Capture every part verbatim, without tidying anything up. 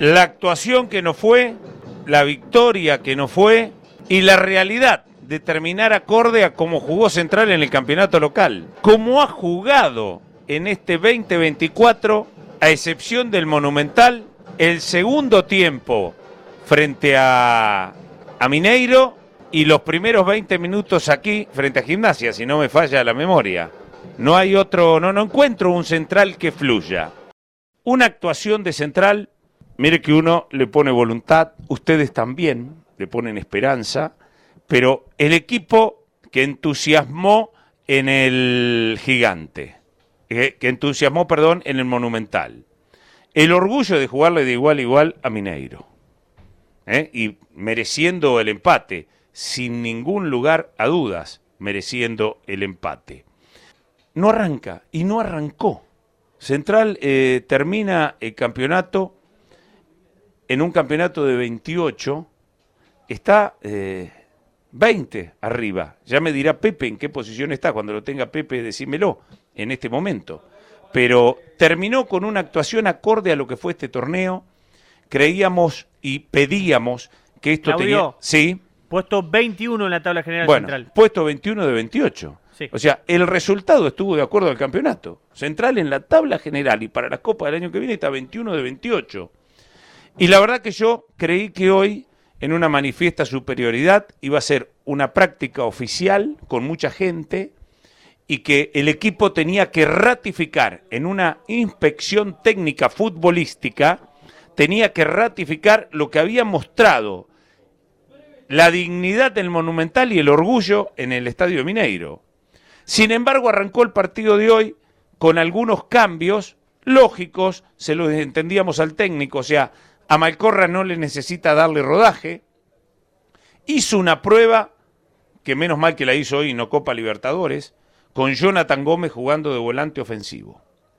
la actuación que no fue, la victoria que no fue y la realidad de terminar acorde a cómo jugó Central en el campeonato local. Como ha jugado en este veinte veinticuatro, a excepción del Monumental, el segundo tiempo frente a, a Mineiro y los primeros veinte minutos aquí frente a Gimnasia, si no me falla la memoria. No hay otro, no, no encuentro un Central que fluya. Una actuación de Central, mire que uno le pone voluntad, ustedes también le ponen esperanza, pero el equipo que entusiasmó en el Gigante, que, que entusiasmó, perdón, en el Monumental. El orgullo de jugarle de igual a igual a Mineiro. ¿eh? Y mereciendo el empate, sin ningún lugar a dudas, mereciendo el empate. No arranca, y no arrancó. Central eh, termina el campeonato en un campeonato de veintiocho, está eh, veinte arriba. Ya me dirá Pepe en qué posición está. Cuando lo tenga Pepe, decímelo en este momento. Pero terminó con una actuación acorde a lo que fue este torneo. Creíamos y pedíamos que esto Claudio, tenía... Sí. Puesto veintiuno en la tabla general bueno, Central. Puesto veintiuno de veintiocho. Sí. O sea, el resultado estuvo de acuerdo al campeonato. Central en la tabla general y para la Copa del año que viene está veintiuno de veintiocho. Y la verdad que yo creí que hoy, en una manifiesta superioridad, iba a ser una práctica oficial con mucha gente y que el equipo tenía que ratificar en una inspección técnica futbolística, tenía que ratificar lo que había mostrado la dignidad del Monumental y el orgullo en el Estadio Mineiro. Sin embargo, arrancó el partido de hoy con algunos cambios lógicos, se los entendíamos al técnico, o sea, a Malcorra no le necesita darle rodaje, hizo una prueba, que menos mal que la hizo hoy y no Copa Libertadores, con Jonathan Gómez jugando de volante ofensivo,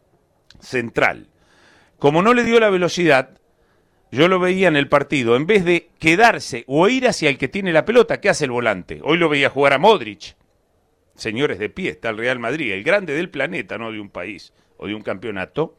central. Como no le dio la velocidad, yo lo veía en el partido, en vez de quedarse o ir hacia el que tiene la pelota, ¿qué hace el volante? Hoy lo veía jugar a Modric. Señores de pie, está el Real Madrid, el grande del planeta, no de un país o de un campeonato,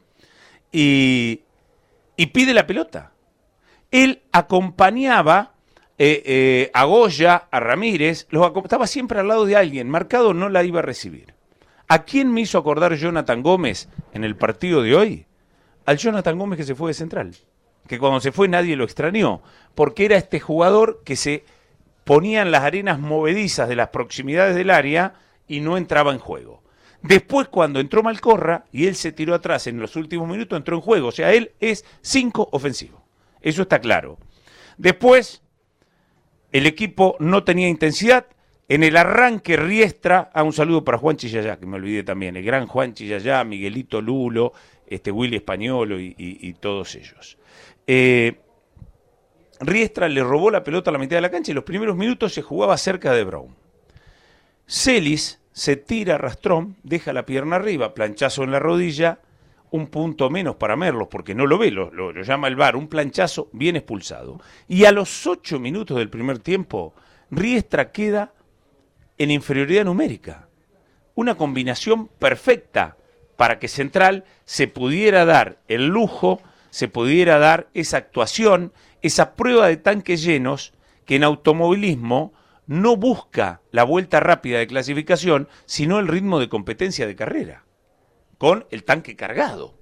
y, y pide la pelota. Él acompañaba eh, eh, a Goya, a Ramírez, los estaba siempre al lado de alguien, Mercado no la iba a recibir. ¿A quién me hizo acordar Jonathan Gómez en el partido de hoy? Al Jonathan Gómez que se fue de Central, que cuando se fue nadie lo extrañó, porque era este jugador que se ponía en las arenas movedizas de las proximidades del área y no entraba en juego. Después, cuando entró Malcorra y él se tiró atrás en los últimos minutos, entró en juego. O sea, él es cinco ofensivo. Eso está claro. Después, el equipo no tenía intensidad. En el arranque, Riestra, ah, un saludo para Juan Chillayá, que me olvidé también, el gran Juan Chillayá, Miguelito Lulo, este Willy Españolo y, y, y todos ellos. Eh, Riestra le robó la pelota a la mitad de la cancha y los primeros minutos se jugaba cerca de Brown. Celis se tira arrastrón, deja la pierna arriba, planchazo en la rodilla, un punto menos para Merlos, porque no lo ve, lo, lo, lo llama el V A R, un planchazo bien expulsado. Y a los ocho minutos del primer tiempo, Riestra queda en inferioridad numérica. Una combinación perfecta para que Central se pudiera dar el lujo, se pudiera dar esa actuación, esa prueba de tanques llenos que en automovilismo no busca la vuelta rápida de clasificación, sino el ritmo de competencia de carrera, con el tanque cargado.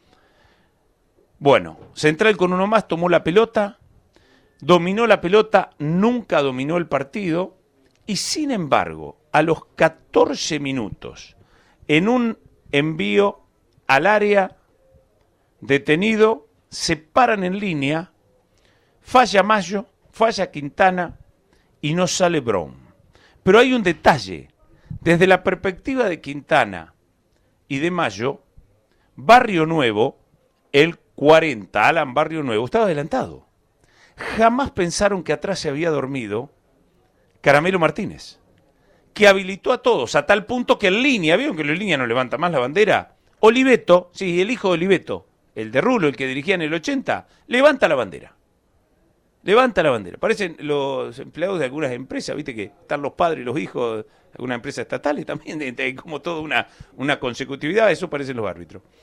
Bueno, Central con uno más tomó la pelota, dominó la pelota, nunca dominó el partido, y sin embargo, a los catorce minutos, en un envío al área detenido, se paran en línea, falla Mayo, falla Quintana y no sale Brown. Pero hay un detalle, desde la perspectiva de Quintana y de Mayo, Barrio Nuevo, el cuarenta, Alan Barrio Nuevo, estaba adelantado. Jamás pensaron que atrás se había dormido Caramelo Martínez, que habilitó a todos, a tal punto que en línea, ¿vieron que en línea no levanta más la bandera? Oliveto, sí, el hijo de Oliveto, el de Rulo, el que dirigía en el ochenta, levanta la bandera. Levanta la bandera. Parecen los empleados de algunas empresas, viste que están los padres y los hijos de algunas empresas estatales también, hay como toda una, una consecutividad, eso parecen los árbitros.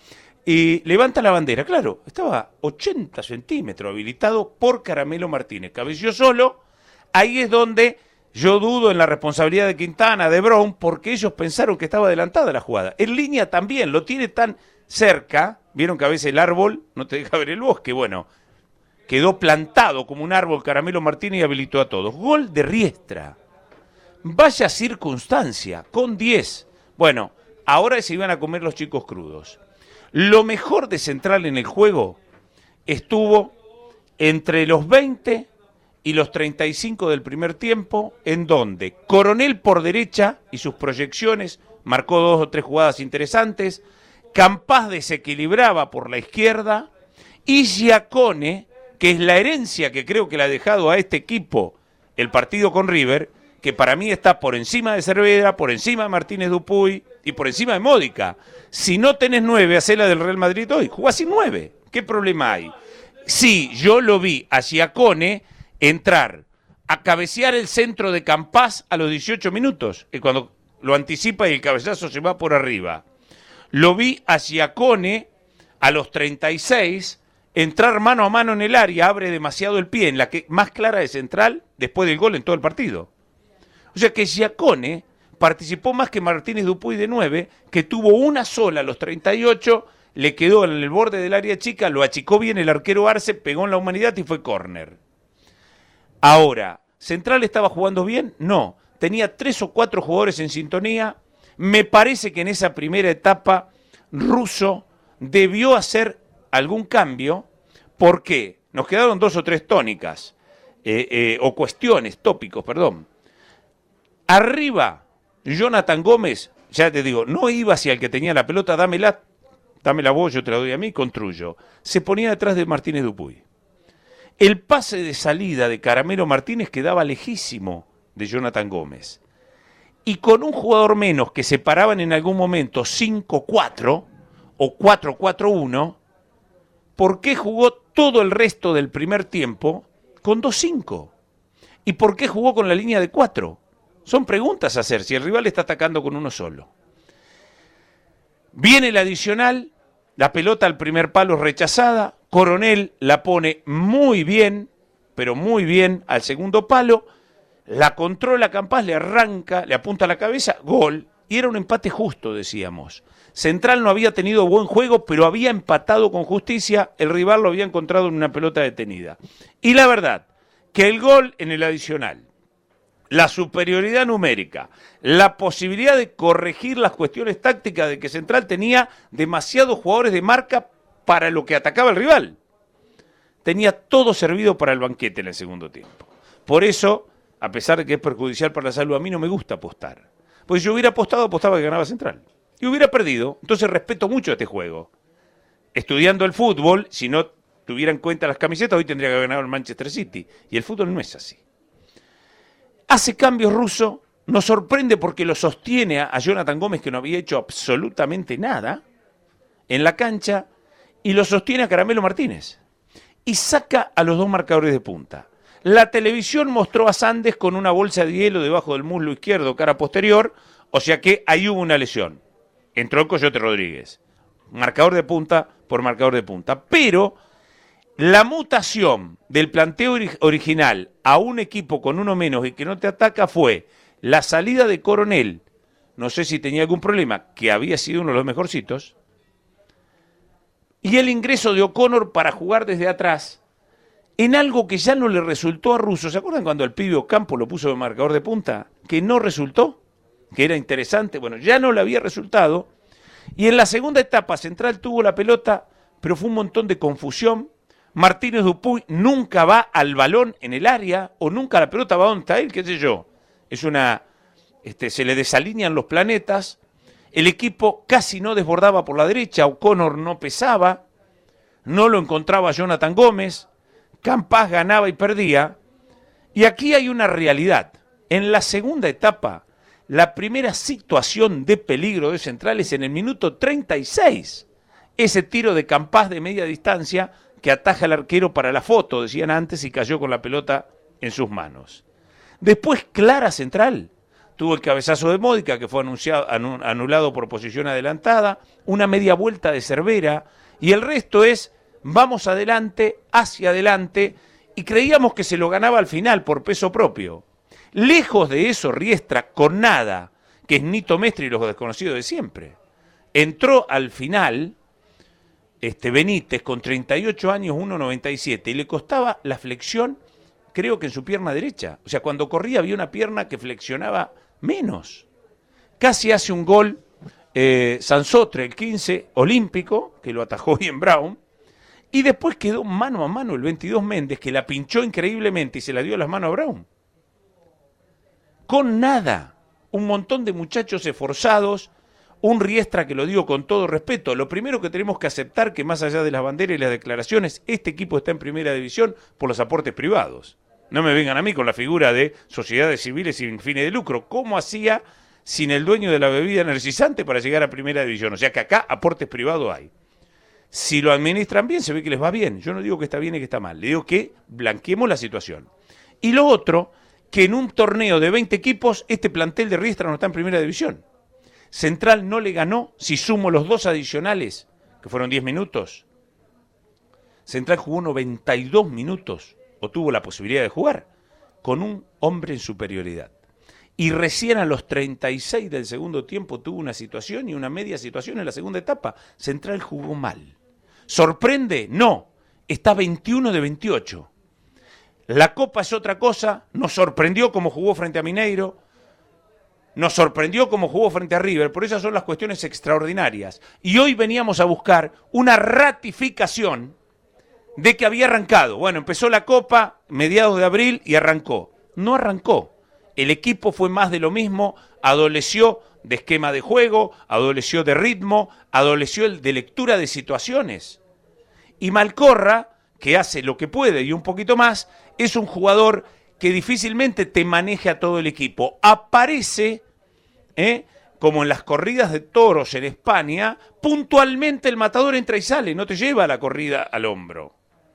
y levanta la bandera. Claro, estaba ochenta centímetros habilitado por Caramelo Martínez. Cabeció solo. Ahí es donde yo dudo en la responsabilidad de Quintana, de Brown, porque ellos pensaron que estaba adelantada la jugada. En línea también, lo tiene tan cerca. Vieron que a veces el árbol no te deja ver el bosque. Bueno, quedó plantado como un árbol Caramelo Martínez y habilitó a todos. Gol de Riestra. Vaya circunstancia, con diez. Bueno, ahora se iban a comer los chicos crudos. Lo mejor de Central en el juego estuvo entre los veinte y los treinta y cinco del primer tiempo, en donde Coronel por derecha y sus proyecciones marcó dos o tres jugadas interesantes, Campás desequilibraba por la izquierda y Giacone, que es la herencia que creo que le ha dejado a este equipo el partido con River, que para mí está por encima de Cervera, por encima de Martínez Dupuy y por encima de Módica. Si no tenés nueve, hacé la del Real Madrid hoy, jugá sin nueve. ¿Qué problema hay? Sí, yo lo vi a Giacone entrar a cabecear el centro de Campás a los dieciocho minutos, y cuando lo anticipa y el cabezazo se va por arriba. Lo vi a Giacone a los treinta y seis entrar mano a mano en el área, abre demasiado el pie, en la que más clara de Central después del gol en todo el partido. O sea que Giacone participó más que Martínez Dupuy de nueve, que tuvo una sola a los treinta y ocho, le quedó en el borde del área chica, lo achicó bien el arquero Arce, pegó en la humanidad y fue córner. Ahora, ¿Central estaba jugando bien? No, tenía tres o cuatro jugadores en sintonía. Me parece que en esa primera etapa Russo debió hacer algún cambio. ¿Por qué? Nos quedaron dos o tres tónicas, eh, eh, o cuestiones, tópicos, perdón. Arriba, Jonathan Gómez, ya te digo, no iba hacia el que tenía la pelota, dámela, dámela vos, yo te la doy a mí, construyo. Se ponía detrás de Martínez Dupuy. El pase de salida de Caramelo Martínez quedaba lejísimo de Jonathan Gómez. Y con un jugador menos que se paraban en algún momento cinco cuatro o cuatro cuatro uno, ¿por qué jugó todo el resto del primer tiempo con dos cinco? ¿Y por qué jugó con la línea de cuatro? Son preguntas a hacer si el rival está atacando con uno solo. Viene el adicional, la pelota al primer palo rechazada, Coronel la pone muy bien, pero muy bien al segundo palo, la controla Campás, le arranca, le apunta a la cabeza, gol, y era un empate justo, decíamos. Central no había tenido buen juego, pero había empatado con justicia, el rival lo había encontrado en una pelota detenida. Y la verdad, que el gol en el adicional, la superioridad numérica, la posibilidad de corregir las cuestiones tácticas de que Central tenía demasiados jugadores de marca para lo que atacaba el rival. Tenía todo servido para el banquete en el segundo tiempo. Por eso, a pesar de que es perjudicial para la salud, a mí no me gusta apostar. Porque si yo hubiera apostado, apostaba que ganaba Central. Y hubiera perdido, entonces respeto mucho este juego. Estudiando el fútbol, si no tuviera en cuenta las camisetas, hoy tendría que haber ganado el Manchester City. Y el fútbol no es así. Hace cambios Russo, nos sorprende porque lo sostiene a Jonathan Gómez, que no había hecho absolutamente nada en la cancha, y lo sostiene a Caramelo Martínez. Y saca a los dos marcadores de punta. La televisión mostró a Sandes con una bolsa de hielo debajo del muslo izquierdo, cara posterior, o sea que ahí hubo una lesión. Entró el Coyote Rodríguez. Marcador de punta por marcador de punta. Pero la mutación del planteo ori- original a un equipo con uno menos y que no te ataca fue la salida de Coronel, no sé si tenía algún problema, que había sido uno de los mejorcitos, y el ingreso de O'Connor para jugar desde atrás en algo que ya no le resultó a Russo. ¿Se acuerdan cuando el pibe Ocampo lo puso de marcador de punta? Que no resultó, que era interesante. Bueno, ya no le había resultado. Y en la segunda etapa Central tuvo la pelota, pero fue un montón de confusión. Martínez Dupuy nunca va al balón en el área, o nunca la pelota va donde está él, qué sé yo. Es una, este, se le desalinean los planetas. El equipo casi no desbordaba por la derecha, O'Connor no pesaba, no lo encontraba Jonathan Gómez, Campás ganaba y perdía. Y aquí hay una realidad. En la segunda etapa, la primera situación de peligro de Central es en el minuto treinta y seis. Ese tiro de Campás de media distancia que ataja al arquero para la foto, decían antes, y cayó con la pelota en sus manos. Después, clara Central. tuvo el cabezazo de Módica, que fue anunciado, anu, anulado por posición adelantada, una media vuelta de Cervera, y el resto es vamos adelante, hacia adelante, y creíamos que se lo ganaba al final por peso propio. Lejos de eso, Riestra, con nada, que es Nito Mestre y los desconocidos de siempre. Entró al final este Benítez con treinta y ocho años, uno noventa y siete, y le costaba la flexión, creo que en su pierna derecha. O sea, cuando corría había una pierna que flexionaba menos. Casi hace un gol eh, Sansotre, el quince, olímpico, que lo atajó bien Brown, y después quedó mano a mano el veintidós Méndez, que la pinchó increíblemente y se la dio a las manos a Brown. Con nada. Un montón de muchachos esforzados, un Riestra que lo digo con todo respeto. Lo primero que tenemos que aceptar que más allá de las banderas y las declaraciones, este equipo está en primera división por los aportes privados. No me vengan a mí con la figura de sociedades civiles sin fines de lucro. ¿Cómo hacía sin el dueño de la bebida energizante para llegar a primera división? O sea que acá aportes privados hay. Si lo administran bien, se ve que les va bien. Yo no digo que está bien y que está mal. Le digo que blanqueemos la situación. Y lo otro, que en un torneo de veinte equipos, este plantel de Riestra no está en primera división. Central no le ganó, si sumo los dos adicionales, que fueron diez minutos. Central jugó noventa y dos minutos, o tuvo la posibilidad de jugar, con un hombre en superioridad. Y recién a los treinta y seis del segundo tiempo tuvo una situación y una media situación en la segunda etapa. Central jugó mal. ¿Sorprende? No. Está veintiuno de veintiocho. La Copa es otra cosa. Nos sorprendió cómo jugó frente a Mineiro. Nos sorprendió cómo jugó frente a River. Por esas son las cuestiones extraordinarias. Y hoy veníamos a buscar una ratificación de que había arrancado. Bueno, empezó la Copa mediados de abril y arrancó. No arrancó. El equipo fue más de lo mismo, adoleció de esquema de juego, adoleció de ritmo, adoleció de lectura de situaciones. Y Malcorra, que hace lo que puede y un poquito más, es un jugador que difícilmente te maneja a todo el equipo. Aparece, ¿eh? como en las corridas de toros en España, puntualmente el matador entra y sale, no te lleva la corrida al hombro.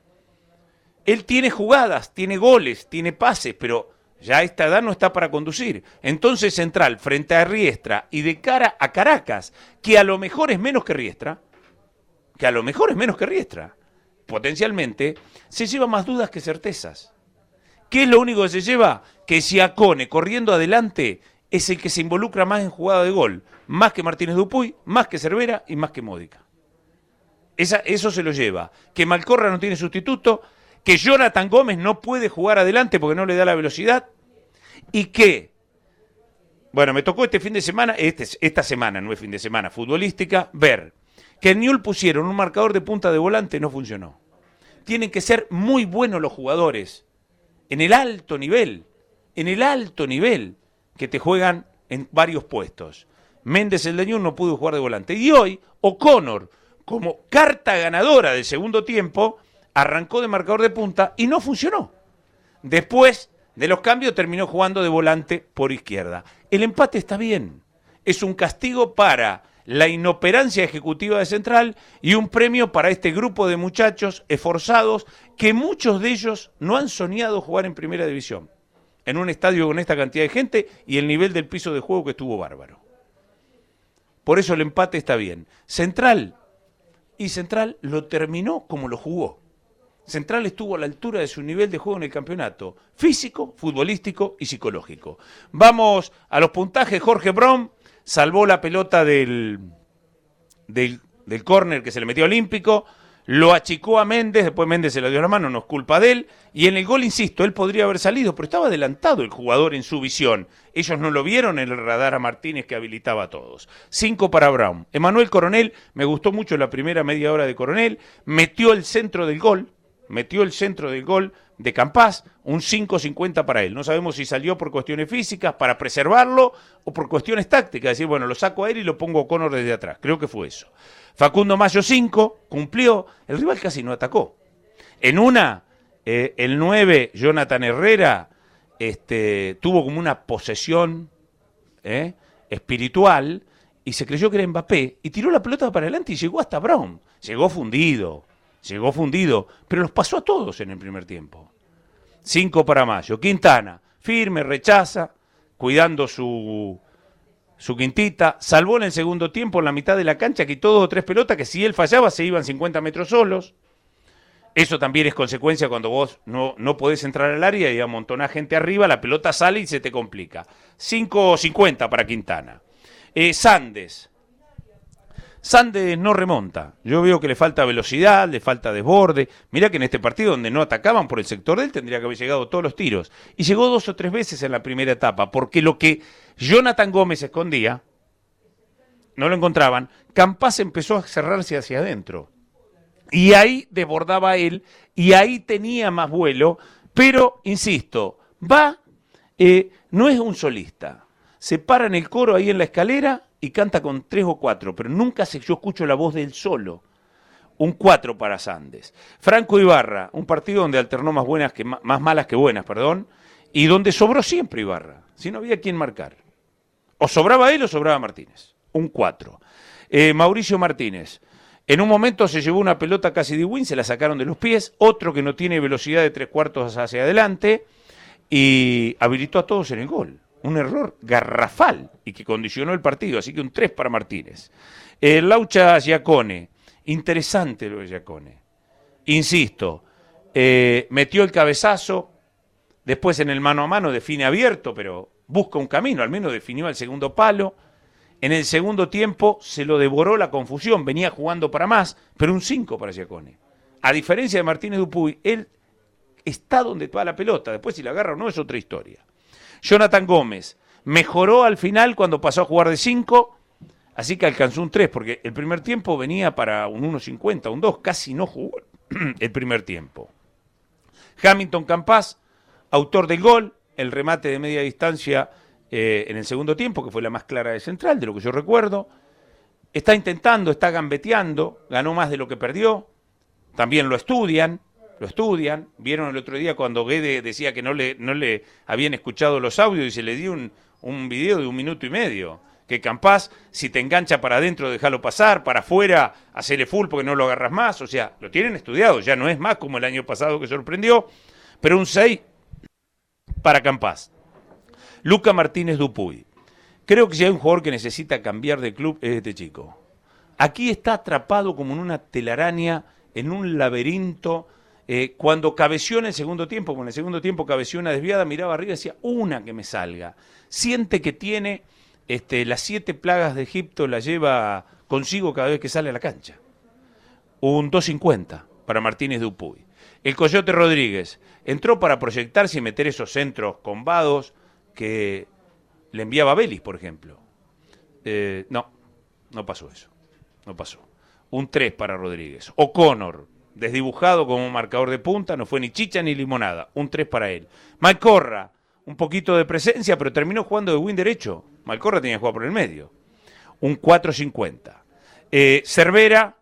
Él tiene jugadas, tiene goles, tiene pases, pero ya a esta edad no está para conducir. Entonces Central, frente a Riestra y de cara a Caracas, que a lo mejor es menos que Riestra, que a lo mejor es menos que Riestra, potencialmente, se lleva más dudas que certezas. ¿Qué es lo único que se lleva? Que Siacone, corriendo adelante, es el que se involucra más en jugada de gol, más que Martínez Dupuy, más que Cervera y más que Módica. Esa, eso se lo lleva. Que Malcorra no tiene sustituto, que Jonathan Gómez no puede jugar adelante porque no le da la velocidad, y que, bueno, me tocó este fin de semana, este, esta semana, no es fin de semana, futbolística, ver que en Newell's pusieron un marcador de punta de volante, no funcionó. Tienen que ser muy buenos los jugadores, en el alto nivel, en el alto nivel, que te juegan en varios puestos. Méndez, el de Newell's, no pudo jugar de volante. Y hoy, O'Connor, como carta ganadora del segundo tiempo, arrancó de marcador de punta y no funcionó. Después de los cambios terminó jugando de volante por izquierda. El empate está bien. Es un castigo para la inoperancia ejecutiva de Central y un premio para este grupo de muchachos esforzados que muchos de ellos no han soñado jugar en primera división. En un estadio con esta cantidad de gente y el nivel del piso de juego que estuvo bárbaro. Por eso el empate está bien. Central, y Central lo terminó como lo jugó. Central estuvo a la altura de su nivel de juego en el campeonato, físico, futbolístico y psicológico. Vamos a los puntajes. Jorge Brown salvó la pelota del, del, del córner que se le metió a Olímpico, lo achicó a Méndez, después Méndez se lo dio a la mano, no es culpa de él, y en el gol, insisto, él podría haber salido, pero estaba adelantado el jugador en su visión. Ellos no lo vieron en el radar a Martínez que habilitaba a todos. Cinco para Brown. Emanuel Coronel, me gustó mucho la primera media hora de Coronel, metió el centro del gol, metió el centro del gol de Campás, un cinco cincuenta para él. No sabemos si salió por cuestiones físicas, para preservarlo, o por cuestiones tácticas, decir, bueno, lo saco a él y lo pongo a O'Connor desde atrás. Creo que fue eso. Facundo Mayo cinco, cumplió, el rival casi no atacó. En una, eh, el nueve, Jonathan Herrera, este, tuvo como una posesión eh, espiritual y se creyó que era Mbappé y tiró la pelota para adelante y llegó hasta Brown. Llegó fundido. Llegó fundido, pero los pasó a todos en el primer tiempo. Cinco para Mayo. Quintana, firme, rechaza. cuidando su, su quintita, salvó en el segundo tiempo en la mitad de la cancha, quitó dos o tres pelotas que si él fallaba se iban cincuenta metros solos. Eso también es consecuencia cuando vos no, no podés entrar al área y amontonás gente arriba, la pelota sale y se te complica. cinco cincuenta para Quintana. Eh, Sandes. Sandes no remonta. Yo veo que le falta velocidad, le falta desborde. Mirá que en este partido donde no atacaban por el sector de él tendría que haber llegado todos los tiros. Y llegó dos o tres veces en la primera etapa, porque lo que Jonathan Gómez escondía, no lo encontraban, Campás empezó a cerrarse hacia adentro. Y ahí desbordaba él, y ahí tenía más vuelo, pero, insisto, va, eh, no es un solista. Se para en el coro ahí en la escalera y canta con tres o cuatro, pero nunca se, yo escucho la voz de él solo. Un cuatro para Sandes. Franco Ibarra, un partido donde alternó más buenas que más malas que buenas, perdón, y donde sobró siempre Ibarra, si no había quien marcar. O sobraba él o sobraba Martínez. Un cuatro. Eh, Mauricio Martínez. En un momento se llevó una pelota casi de win, se la sacaron de los pies, otro que no tiene velocidad de tres cuartos hacia adelante y habilitó a todos en el gol. Un error garrafal y que condicionó el partido, así que un tres para Martínez. El Laucha Giacone, interesante lo de Giacone. Insisto, eh, metió el cabezazo, después en el mano a mano define abierto, pero busca un camino, al menos definió el segundo palo. En el segundo tiempo se lo devoró la confusión, venía jugando para más, pero un cinco para Giacone. A diferencia de Martínez Dupuy, él está donde va la pelota, después si la agarra o no es otra historia. Jonathan Gómez mejoró al final cuando pasó a jugar de cinco, así que alcanzó un tres, porque el primer tiempo venía para un uno cincuenta, un dos, casi no jugó el primer tiempo. Hamilton Campás, autor del gol, el remate de media distancia Eh, en el segundo tiempo, que fue la más clara de Central, de lo que yo recuerdo. Está intentando, está gambeteando, ganó más de lo que perdió. También lo estudian, lo estudian. Vieron el otro día cuando Guede decía que no le, no le habían escuchado los audios y se le dio un, un video de un minuto y medio. Que Campás, si te engancha para adentro, déjalo pasar, para afuera, hacele full porque no lo agarras más. O sea, lo tienen estudiado, ya no es más como el año pasado que sorprendió, pero un seis para Campás. Luca Martínez Dupuy. Creo que si hay un jugador que necesita cambiar de club es este chico. Aquí está atrapado como en una telaraña, en un laberinto. Eh, cuando cabeció en el segundo tiempo, con el segundo tiempo cabeció una desviada, miraba arriba y decía, una que me salga. Siente que tiene este, las siete plagas de Egipto, la lleva consigo cada vez que sale a la cancha. Un dos cincuenta para Martínez Dupuy. El Coyote Rodríguez entró para proyectarse y meter esos centros combados que le enviaba Vélez, por ejemplo. Eh, no, no pasó eso. No pasó. Un tres para Rodríguez. O'Connor, desdibujado como marcador de punta, no fue ni chicha ni limonada. Un tres para él. Malcorra, un poquito de presencia, pero terminó jugando de win derecho. Malcorra tenía que jugar por el medio. Un cuatro cincuenta. Eh, Cervera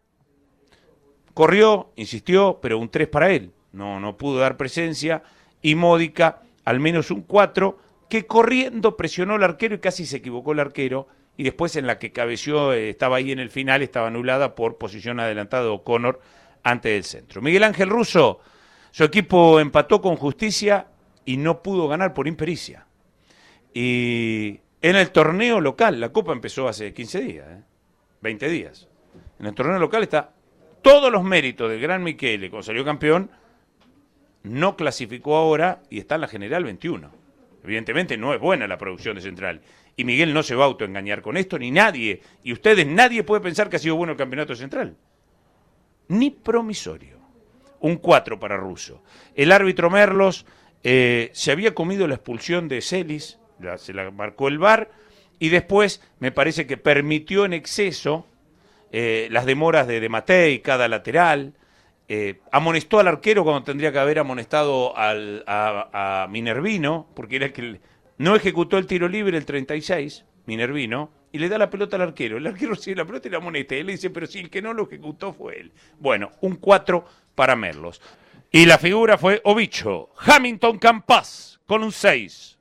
corrió, insistió, pero un tres para él. No, no pudo dar presencia. Y Módica, al menos un cuatro, que corriendo presionó al arquero y casi se equivocó el arquero, y después en la que cabeció, eh, estaba ahí en el final, estaba anulada por posición adelantada de O'Connor antes del centro. Miguel Ángel Russo, su equipo empató con Justicia y no pudo ganar por impericia. Y en el torneo local, la Copa empezó hace quince días, ¿eh? veinte días. En el torneo local está todos los méritos del Gran Michele, cuando salió campeón, no clasificó ahora y está en la General veintiuno. Evidentemente no es buena la producción de Central. Y Miguel no se va a autoengañar con esto, ni nadie. Y ustedes, nadie puede pensar que ha sido bueno el campeonato Central. Ni promisorio. Un cuatro para Russo. El árbitro Merlos eh, se había comido la expulsión de Celis, la, se la marcó el V A R, y después me parece que permitió en exceso eh, las demoras de, de Matei, cada lateral. Eh, amonestó al arquero cuando tendría que haber amonestado al, a, a Minervino, porque era el que no ejecutó el tiro libre el treinta y seis, Minervino, y le da la pelota al arquero. El arquero recibe la pelota y la amonesta. Y él le dice, pero si el que no lo ejecutó fue él. Bueno, un cuatro para Merlos. Y la figura fue Ovicho, Hamilton Campás, con un seis.